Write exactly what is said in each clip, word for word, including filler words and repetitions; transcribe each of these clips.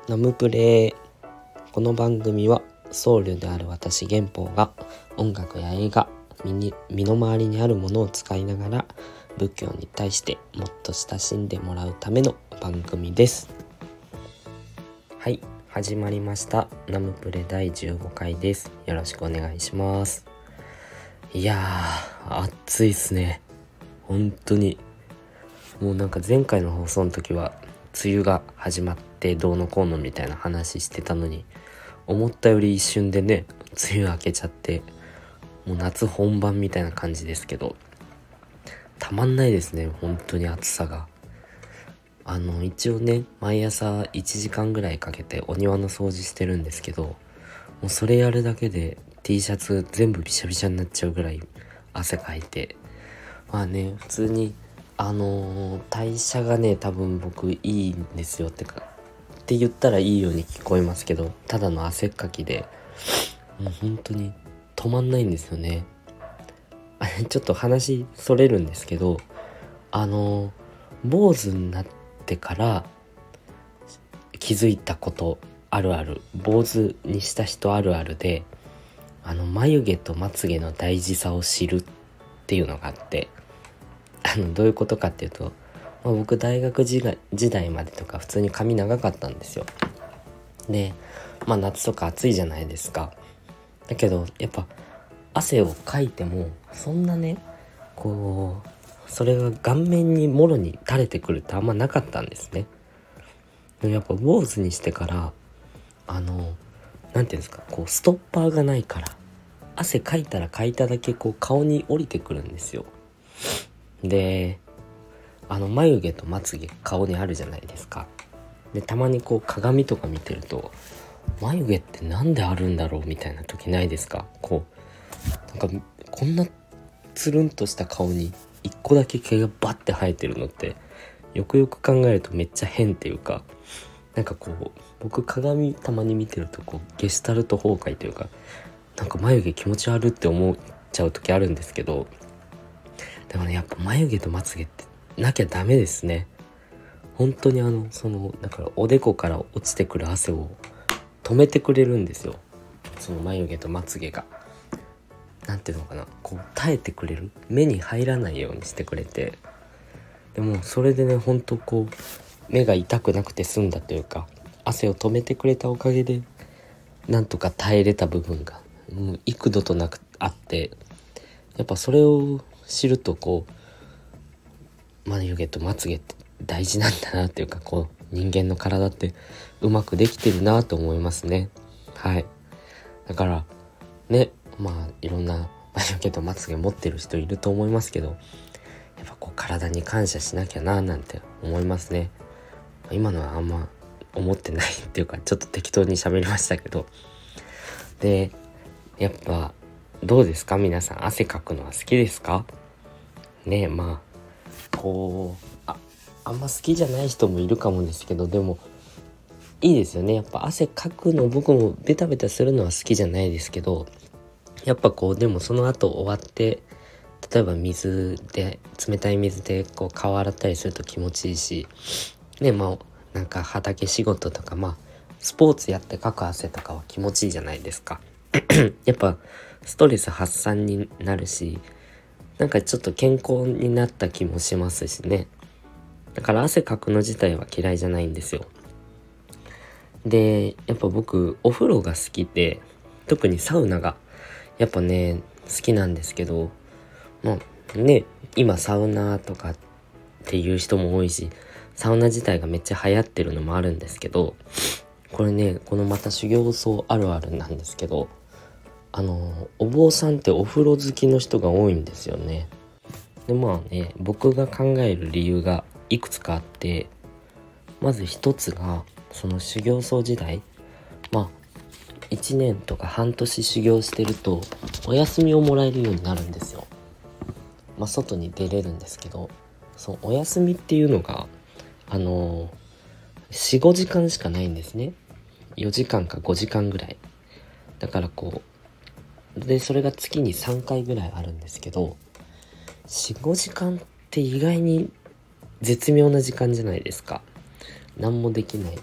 ナムプレ。この番組は僧侶である私玄宝が音楽や映画、身に身の回りにあるものを使いながら仏教に対してもっと親しんでもらうための番組です。はい、始まりました。ナムプレだいじゅうごかいです。よろしくお願いします。いやー暑いっすね。本当にもうなんか前回の放送の時は梅雨が始まってどうのこうのみたいな話してたのに、思ったより一瞬でね梅雨明けちゃって、もう夏本番みたいな感じですけど、たまんないですね本当に暑さが。あの一応ね毎朝いちじかんぐらいかけてお庭の掃除してるんですけど、もうそれやるだけで T シャツ全部びしゃびしゃになっちゃうぐらい汗かいて、まあね普通にあのー、代謝がね多分僕いいんですよってかって言ったらいいように聞こえますけど、ただの汗っかきでもう本当に止まんないんですよね。あれちょっと話それるんですけど、あのー、坊主になってから気づいたことあるある、坊主にした人あるあるで、あの眉毛とまつげの大事さを知るっていうのがあって、あのどういうことかっていうと、まあ、僕大学時代、時代までとか普通に髪長かったんですよ。で、まあ夏とか暑いじゃないですか。だけどやっぱ汗をかいてもそんなねこうそれが顔面にもろに垂れてくるってあんまなかったんですね。でもやっぱ坊主にしてからあのなんていうんですか、こうストッパーがないから汗かいたらかいただけこう顔に降りてくるんですよ。であの眉毛とまつげ顔にあるじゃないですか。でたまにこう鏡とか見てると、眉毛ってなんであるんだろうみたいな時ないですか。こうなんかこんなつるんとした顔に一個だけ毛がバッて生えてるのってよくよく考えるとめっちゃ変っていうか、なんかこう僕鏡たまに見てるとこうゲシュタルト崩壊というか、なんか眉毛気持ち悪って思っちゃう時あるんですけど、でもねやっぱ眉毛とまつげってなきゃダメですね。本当にあのそのだからおでこから落ちてくる汗を止めてくれるんですよ。その眉毛とまつげがなんていうのかな、こう耐えてくれる、目に入らないようにしてくれて、でもそれでね本当こう目が痛くなくて済んだというか、汗を止めてくれたおかげでなんとか耐えれた部分が、うん、幾度となくあって、やっぱそれを知るとこう眉毛とまつげって大事なんだなっていうか、こう人間の体ってうまくできてるなと思いますね。はい。だからね、まあいろんな眉毛とまつげ持ってる人いると思いますけど、やっぱこう体に感謝しなきゃななんて思いますね。今のはあんま思ってないっていうか、ちょっと適当に喋りましたけど、でやっぱどうですか皆さん、汗かくのは好きですかね。えまあこうああんま好きじゃない人もいるかもですけど、でもいいですよね。やっぱ汗かくの僕もベタベタするのは好きじゃないですけど、やっぱこうでもその後終わって例えば水で冷たい水でこう顔洗ったりすると気持ちいいしね、まあなんか畑仕事とかまあスポーツやってかく汗とかは気持ちいいじゃないですかやっぱストレス発散になるし、なんかちょっと健康になった気もしますしね。だから汗かくの自体は嫌いじゃないんですよ。でやっぱ僕お風呂が好きで、特にサウナがやっぱね好きなんですけど、まあね今サウナとかっていう人も多いし、サウナ自体がめっちゃ流行ってるのもあるんですけど、これねこのまた修行僧あるあるなんですけど、あのお坊さんってお風呂好きの人が多いんですよね。でまあね僕が考える理由がいくつかあって、まず一つがその修行僧時代、まあいちねんとか半年修行してるとお休みをもらえるようになるんですよ。まあ外に出れるんですけど、そのお休みっていうのがあのー、よん、ごじかんしかないんですね。よじかんかごじかんぐらいだからこうでそれが月にさんかいぐらいあるんですけど、よん、ごじかんって意外に絶妙な時間じゃないですか。何もできない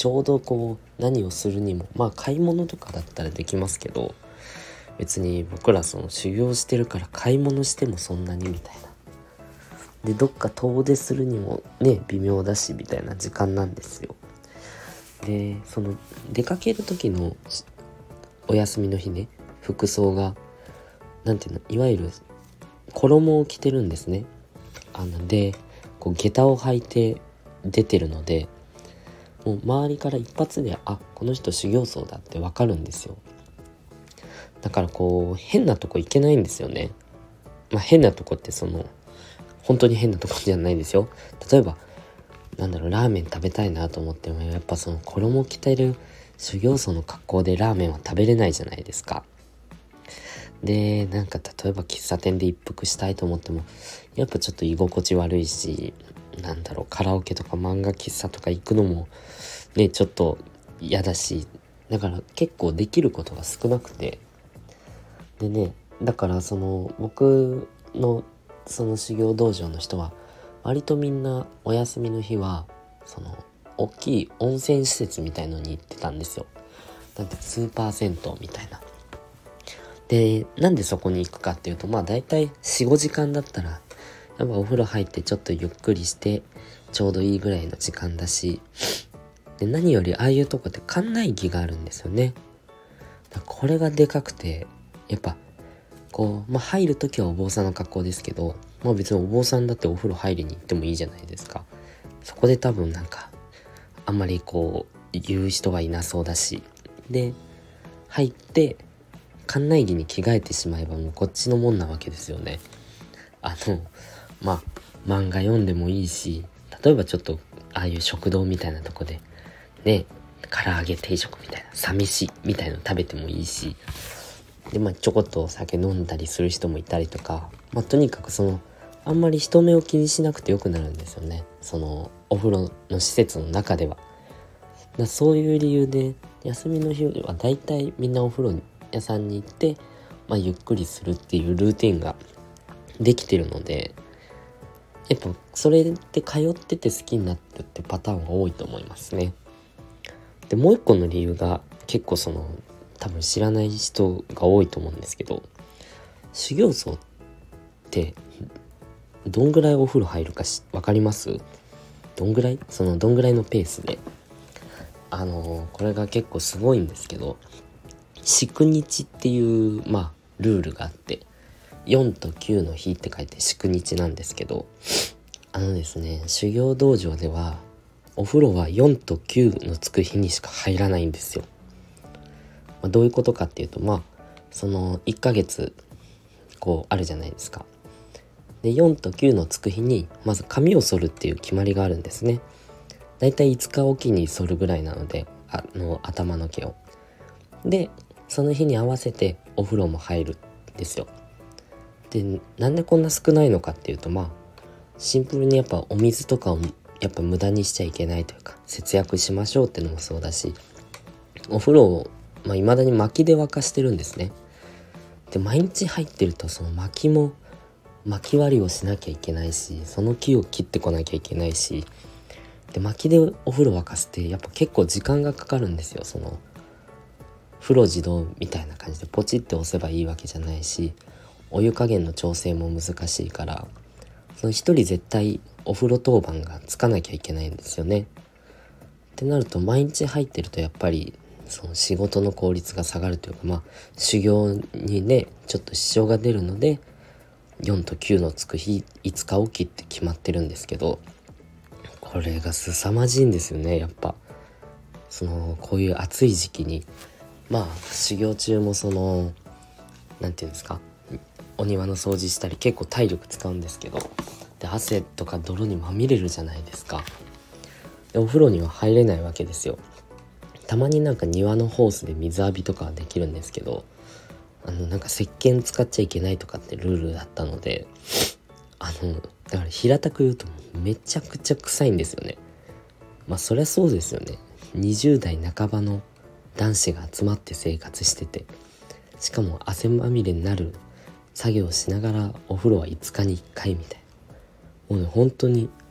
ちょうどこう何をするにも、まあ買い物とかだったらできますけど、別に僕らその修行してるから買い物してもそんなにみたいな。でどっか遠出するにもね微妙だしみたいな時間なんですよ。でその出かける時のお休みの日ね、服装がなんていうの、いわゆる衣を着てるんですね。あのでこう下駄を履いて出てるので、もう周りから一発であこの人修行僧だってわかるんですよ。だからこう変なとこ行けないんですよね。まあ変なとこってその本当に変なとこじゃないですよ。例えばなんだろう、ラーメン食べたいなと思ってもやっぱその衣を着てる修行僧の格好でラーメンは食べれないじゃないですか。でなんか例えば喫茶店で一服したいと思ってもやっぱちょっと居心地悪いし、なんだろう、カラオケとか漫画喫茶とか行くのもねちょっと嫌だし、だから結構できることが少なくて、でねだからその僕のその修行道場の人は割とみんなお休みの日はその大きい温泉施設みたいのに行ってたんですよ。なんてスーパー銭湯みたいな。でなんでそこに行くかっていうと、まあだいたい よん,ご 時間だったらやっぱお風呂入ってちょっとゆっくりしてちょうどいいぐらいの時間だし、で何よりああいうとこって館内着があるんですよね。だからこれがでかくて、やっぱこう、まあ、入るときはお坊さんの格好ですけど、まあ別にお坊さんだってお風呂入りに行ってもいいじゃないですか。そこで多分なんかあんまりこう言う人はいなそうだし、で入って館内着に着替えてしまえばもうこっちのもんなわけですよね。あのまあ漫画読んでもいいし、例えばちょっとああいう食堂みたいなとこでね唐揚げ定食みたいなサ飯みたいなの食べてもいいし、でまあちょこっとお酒飲んだりする人もいたりとか、まあとにかくそのあんまり人目を気にしなくてよくなるんですよね、そのお風呂の施設の中では。だそういう理由で休みの日はだいたいみんなお風呂屋さんに行って、まあ、ゆっくりするっていうルーティンができてるので、やっぱそれで通ってて好きになったってパターンが多いと思いますね。でもう一個の理由が結構その多分知らない人が多いと思うんですけど、修行僧ってどんぐらいお風呂入るかし分かります？どんぐらいそのどんぐらいのペースで、あのー、これが結構すごいんですけど、宿日っていうまあルールがあって、よんときゅうの日って書いて宿日なんですけど、あのですね修行道場ではお風呂はよんときゅうのつく日にしか入らないんですよ。まあ、どういうことかっていうと、まあそのいっかげつこうあるじゃないですか。でよんときゅうのつく日にまず髪を剃るっていう決まりがあるんですね。だいたいいつかおきに剃るぐらいなので、あの頭の毛を。でその日に合わせてお風呂も入るんですよ。でなんでこんな少ないのかっていうと、まあシンプルにやっぱお水とかをやっぱ無駄にしちゃいけないというか、節約しましょうっていうのもそうだし、お風呂をまあ、未だに薪で沸かしてるんですね。で毎日入ってるとその薪も薪割りをしなきゃいけないし、その木を切ってこなきゃいけないし、で薪でお風呂沸かすってやっぱ結構時間がかかるんですよ。その風呂自動みたいな感じでポチって押せばいいわけじゃないし、お湯加減の調整も難しいから、その一人絶対お風呂当番がつかなきゃいけないんですよね。ってなると毎日入ってるとやっぱりその仕事の効率が下がるというか、まあ修行にねちょっと支障が出るのでよんときゅうのつく日いつかおきって決まってるんですけど、これが凄まじいんですよね。やっぱそのこういう暑い時期にまあ修行中もそのなんていうんですか、お庭の掃除したり結構体力使うんですけど、で汗とか泥にまみれるじゃないですか。でお風呂には入れないわけですよ。たまになんか庭のホースで水浴びとかはできるんですけど、あのなんか石鹸使っちゃいけないとかってルールだったので、あのだから平たく言うとめちゃくちゃ臭いんですよね。まあそりゃそうですよね。にじゅう代半ばの男子が集まって生活してて、しかも汗まみれになる作業をしながらお風呂はいつかにいっかいみたいな、もうね本当に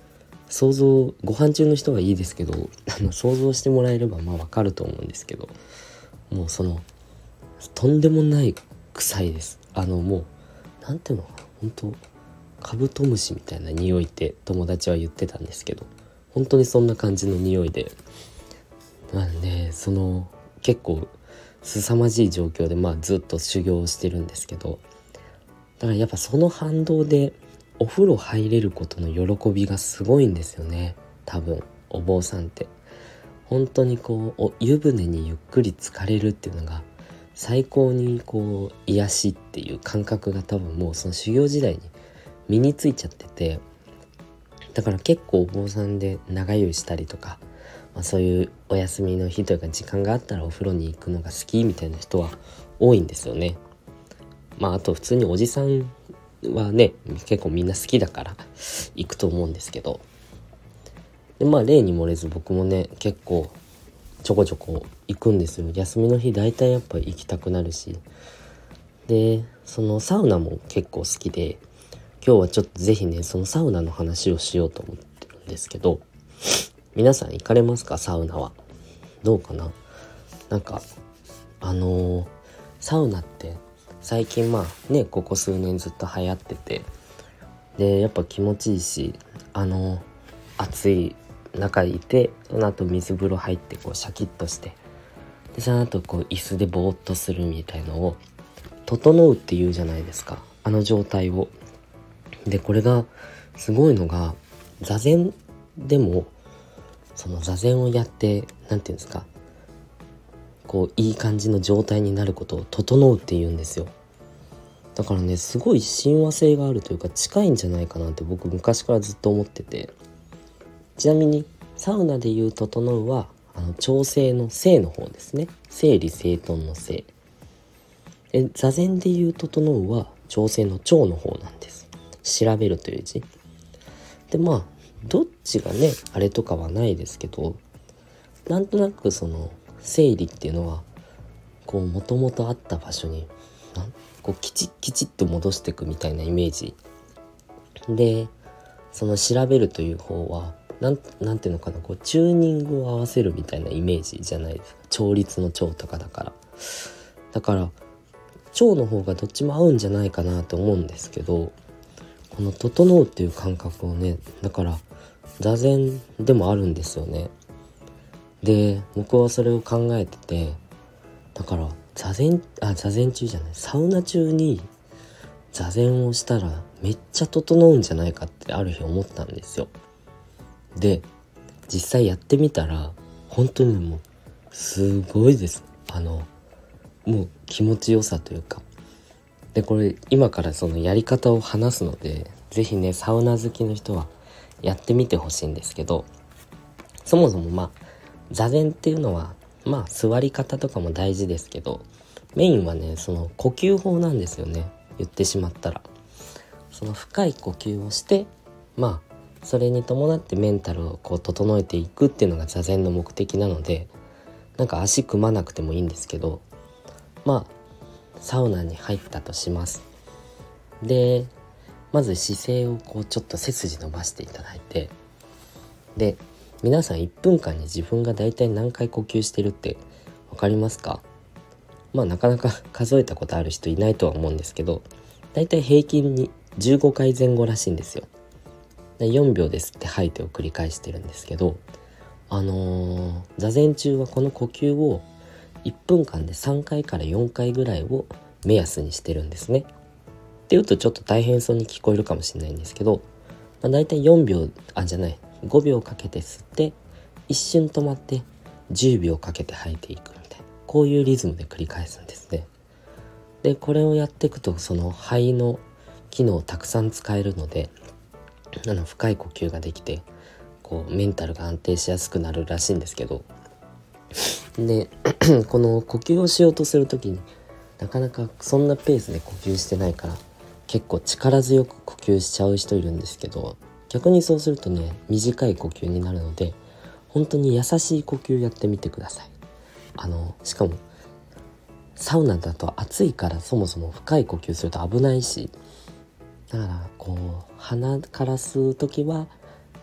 想像ご飯中の人はいいですけどあの想像してもらえればまあわかると思うんですけど、もうそのとんでもない臭いです。あのもうなんていうのかな、本当カブトムシみたいな匂いって友達は言ってたんですけど、本当にそんな感じの匂いで、なんでその結構凄まじい状況でまあずっと修行をしてるんですけど、だからやっぱその反動でお風呂入れることの喜びがすごいんですよね。多分お坊さんって本当にこうお湯船にゆっくり浸かれるっていうのが最高にこう癒しっていう感覚が多分もうその修行時代に身についちゃってて、だから結構お坊さんで長湯したりとか、まあ、そういうお休みの日というか時間があったらお風呂に行くのが好きみたいな人は多いんですよね。まああと普通におじさんはね結構みんな好きだから行くと思うんですけど、でまあ例に漏れず僕もね結構ちょこちょこ行くんですよ。休みの日だいたいやっぱ行きたくなるし、でそのサウナも結構好きで、今日はちょっとぜひねそのサウナの話をしようと思ってるんですけど、皆さん行かれますか？サウナはどうかな。なんかあのー、サウナって最近まあねここ数年ずっと流行ってて、でやっぱ気持ちいいし、あのー、暑い中いて、その後水風呂入ってこうシャキッとして、でその後こう椅子でぼーっとするみたいのを整うっていうじゃないですか、あの状態を。でこれがすごいのが、座禅でもその座禅をやってなんていうんですか、こういい感じの状態になることを整うっていうんですよ。だからねすごい親和性があるというか近いんじゃないかなって僕昔からずっと思ってて、ちなみにサウナでいう整うはあの調整の整の方ですね。整理整頓の整。え座禅でいう整うは調整の調の方なんです。調べるという字で、まあどっちがねあれとかはないですけど、なんとなくその整理っていうのはこう元々あった場所になんこうきちっきちっと戻していくみたいなイメージで、その調べるという方はなん、なんていうのかな、こうチューニングを合わせるみたいなイメージじゃないですか。調律の調とかだからだから調の方がどっちも合うんじゃないかなと思うんですけど、この整うっていう感覚をね、だから座禅でもあるんですよね。で僕はそれを考えてて、だから座禅あ座禅中じゃないサウナ中に座禅をしたらめっちゃ整うんじゃないかってある日思ったんですよ。で実際やってみたら本当にもうすごいです。あのもう気持ちよさというか、でこれ今からそのやり方を話すので、ぜひねサウナ好きの人はやってみてほしいんですけど、そもそもまあ座禅っていうのはまあ座り方とかも大事ですけど、メインはねその呼吸法なんですよね。言ってしまったらその深い呼吸をして、まあそれに伴ってメンタルをこう整えていくっていうのが座禅の目的なので、なんか足組まなくてもいいんですけど、まあサウナに入ったとします。でまず姿勢をこうちょっと背筋伸ばしていただいて、で皆さんいっぷんかんに自分がだいたい何回呼吸してるって分かりますか？まあなかなか数えたことある人いないとは思うんですけど、だいたい平均にじゅうごかいぜん後らしいんですよ。でよんびょうで吸って吐いてを繰り返してるんですけど、あのー、座禅中はこの呼吸をいっぷんかんでさんかいからよんかいぐらいを目安にしてるんですね。っていうとちょっと大変そうに聞こえるかもしれないんですけど、まあ、だいたいよんびょうあじゃないごびょうかけて吸って一瞬止まってじゅうびょうかけて吐いていくみたいな、こういうリズムで繰り返すんですね。でこれをやっていくとその肺の機能をたくさん使えるので、あの深い呼吸ができてこうメンタルが安定しやすくなるらしいんですけど、でこの呼吸をしようとするときになかなかそんなペースで呼吸してないから結構力強く呼吸しちゃう人いるんですけど、逆にそうするとね短い呼吸になるので本当に優しい呼吸やってみてください。あのしかもサウナだと暑いからそもそも深い呼吸すると危ないし、だからこう鼻から吸うときはこ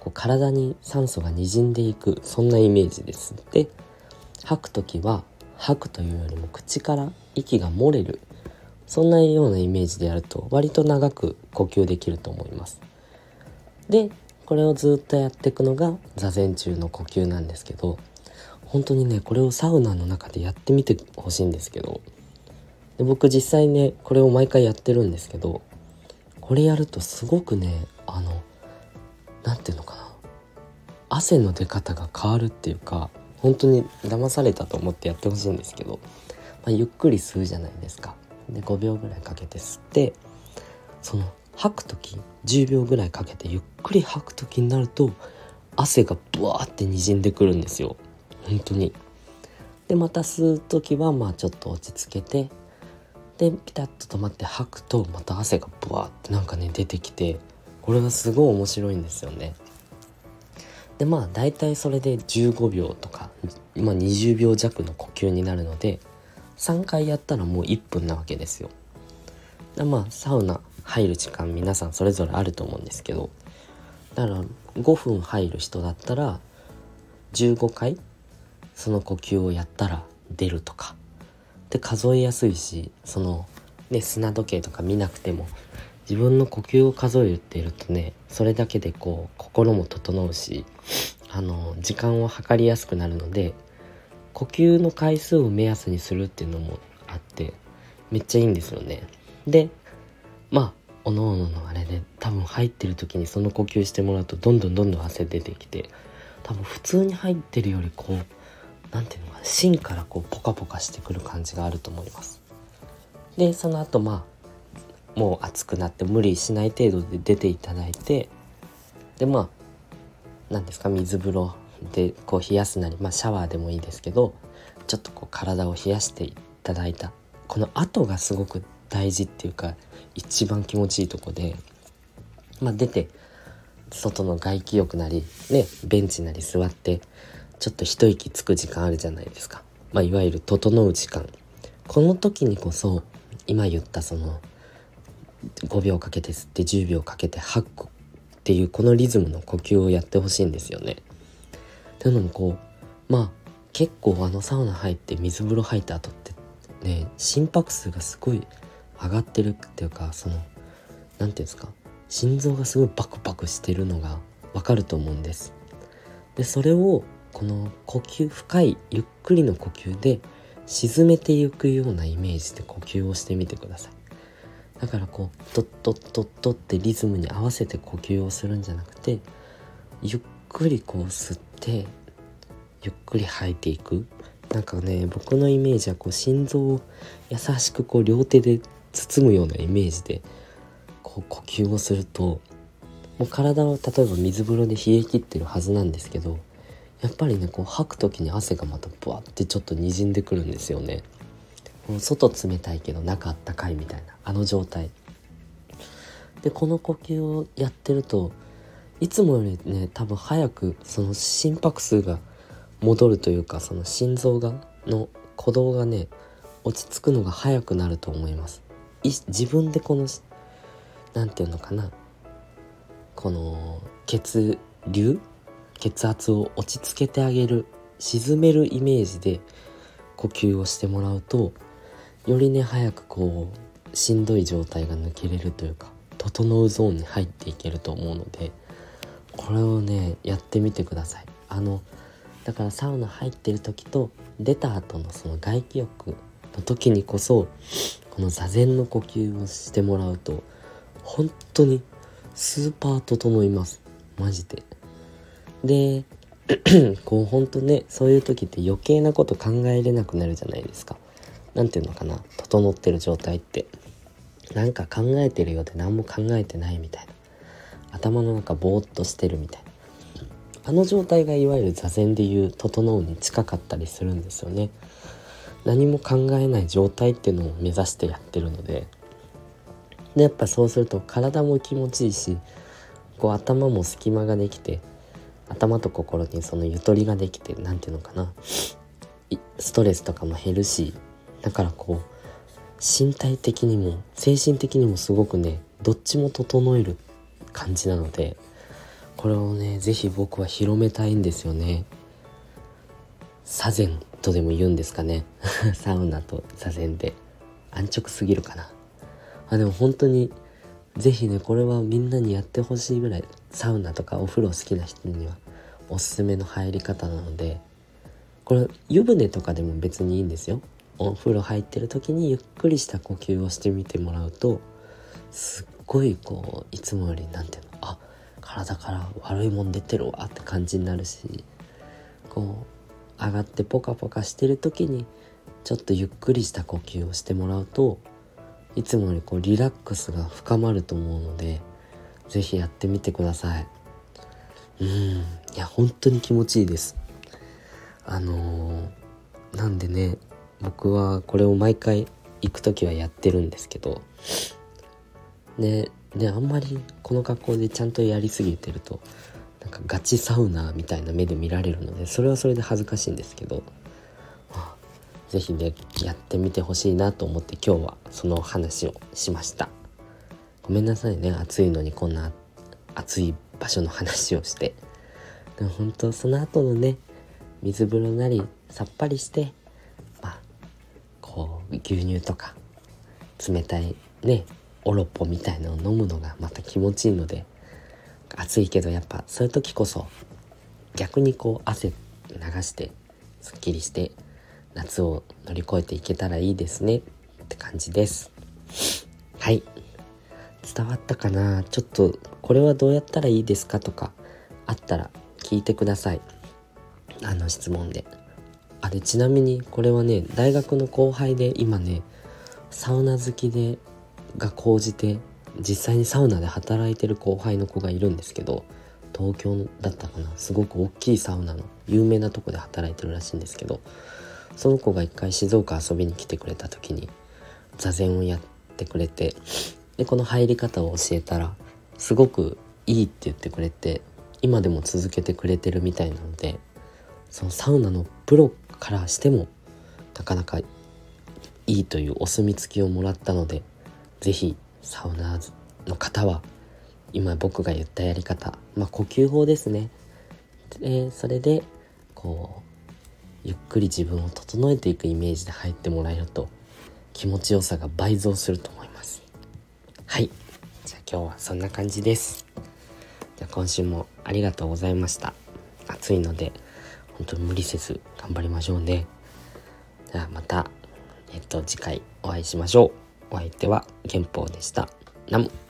こう体に酸素がにじんでいく、そんなイメージです。で吐くときは吐くというよりも口から息が漏れる、そんなようなイメージでやると割と長く呼吸できると思います。でこれをずっとやっていくのが座禅中の呼吸なんですけど、本当にねこれをサウナの中でやってみてほしいんですけど、で僕実際ねこれを毎回やってるんですけど、これやるとすごくねあのなんていうのかな、汗の出方が変わるっていうか、本当に騙されたと思ってやってほしいんですけど、まあ、ゆっくり吸うじゃないですか。でごびょうぐらいかけて吸って、その吐く時じゅうびょうぐらいかけてゆっくり吐く時になると汗がブワーってにじんでくるんですよ、本当に。でまた吸う時はまあちょっと落ち着けて、でピタッと止まって吐くとまた汗がブワーってなんかね出てきて、これがすごい面白いんですよね。でまあだいたいそれでじゅうごびょうとか、まあ、にじゅうびょうじゃくの呼吸になるので、さんかいやったらもういっぷんなわけですよ。でまあサウナ入る時間皆さんそれぞれあると思うんですけど、だからごふん入る人だったらじゅうごかいその呼吸をやったら出るとかで数えやすいし、そのね砂時計とか見なくても自分の呼吸を数えているとね、それだけでこう心も整うし、あの時間を計りやすくなるので、呼吸の回数を目安にするっていうのもあってめっちゃいいんですよね。でまあおのおののあれで多分入ってる時にその呼吸してもらうとどんどんどんどん汗出てきて、多分普通に入ってるよりこうなんていうのかな、芯からこうポカポカしてくる感じがあると思います。でその後まあもう暑くなって無理しない程度で出ていただいて、でまあなんですか、水風呂でこう冷やすなり、まあシャワーでもいいですけど、ちょっとこう体を冷やしていただいたこの後がすごく大事っていうか一番気持ちいいとこで、まあ出て外の外気浴なりねベンチなり座ってちょっと一息つく時間あるじゃないですか。まあいわゆる整う時間、この時にこそ今言ったそのごびょうかけて吸ってじゅうびょうかけて吐くっていうこのリズムの呼吸をやってほしいんですよね。というのもこうまあ結構あのサウナ入って水風呂入った後ってね心拍数がすごい上がってるっていうか、そのなんていうんですか、心臓がすごいバクバクしてるのがわかると思うんです。でそれをこの呼吸、深いゆっくりの呼吸で沈めていくようなイメージで呼吸をしてみてください。だからこうトットットットってリズムに合わせて呼吸をするんじゃなくて、ゆっくりこう吸ってゆっくり吐いていく。なんかね僕のイメージはこう心臓を優しくこう両手で包むようなイメージでこう呼吸をすると、もう体は例えば水風呂で冷え切ってるはずなんですけど、やっぱりねこう吐く時に汗がまたブワってちょっと滲んでくるんですよね。外冷たいけど中あったかいみたいなあの状態で、この呼吸をやってるといつもよりね多分早くその心拍数が戻るというか、その心臓がの鼓動がね落ち着くのが早くなると思います。い自分でこのなんていうのかな、この血流血圧を落ち着けてあげる、沈めるイメージで呼吸をしてもらうと、よりね早くこうしんどい状態が抜けれるというか整うゾーンに入っていけると思うので、これをねやってみてください。あのだからサウナ入ってる時と出た後のその外気浴の時にこそこの座禅の呼吸をしてもらうと本当にスーパー整います、マジで。でこう本当ねそういう時って余計なこと考えれなくなるじゃないですか。なんていうのかな、整ってる状態ってなんか考えてるようで何も考えてないみたいな、頭の中ぼーっとしてるみたいな、あの状態がいわゆる座禅でいう整うに近かったりするんですよね。何も考えない状態っていうのを目指してやってるので、でやっぱそうすると体も気持ちいいし、こう頭も隙間ができて、頭と心にそのゆとりができて、なんていうのかな、ストレスとかも減るし、だからこう身体的にも精神的にもすごくねどっちも整える感じなので、 これをねぜひ僕は広めたいんですよね。座禅とでも言うんですかねサウナと座禅で安直すぎるかな。あでも本当にぜひねこれはみんなにやってほしいぐらい、サウナとかお風呂好きな人にはおすすめの入り方なので、これ湯船とかでも別にいいんですよ。お風呂入ってる時にゆっくりした呼吸をしてみてもらうと、すっごいこういつもよりなんていうの、あ体から悪いもん出てるわって感じになるし、こう上がってポカポカしてる時にちょっとゆっくりした呼吸をしてもらうと、いつもよりこうリラックスが深まると思うので、ぜひやってみてください。うん、いや本当に気持ちいいです。あのー、なんでね僕はこれを毎回行くときはやってるんですけどね、であんまりこの格好でちゃんとやりすぎてるとなんかガチサウナーみたいな目で見られるので、それはそれで恥ずかしいんですけど、はあ、ぜひねやってみてほしいなと思って今日はその話をしました。ごめんなさいね、暑いのにこんな暑い場所の話をして。でも本当その後のね水風呂なりさっぱりして、まあこう牛乳とか冷たいねオロポみたいなのを飲むのがまた気持ちいいので、暑いけどやっぱそういう時こそ逆にこう汗流してすっきりして夏を乗り越えていけたらいいですねって感じです。はい、伝わったかな。ちょっとこれはどうやったらいいですかとかあったら聞いてください、あの質問で。あれちなみにこれはね大学の後輩で今ねサウナ好きでが高じて実際にサウナで働いてる後輩の子がいるんですけど、東京だったかな、すごく大きいサウナの有名なとこで働いてるらしいんですけど、その子が一回静岡遊びに来てくれた時に座禅をやってくれて、でこの入り方を教えたらすごくいいって言ってくれて、今でも続けてくれてるみたいなので、そのサウナのプロからしてもなかなかいいというお墨付きをもらったので、ぜひサウナーの方は今僕が言ったやり方、まあ呼吸法ですね。でそれでこうゆっくり自分を整えていくイメージで入ってもらえると気持ちよさが倍増すると思います。はい、じゃあ今日はそんな感じです。じゃあ今週もありがとうございました。暑いので本当に無理せず頑張りましょうね。じゃあまたえっと次回お会いしましょう。お相手は憲法でした。ナム。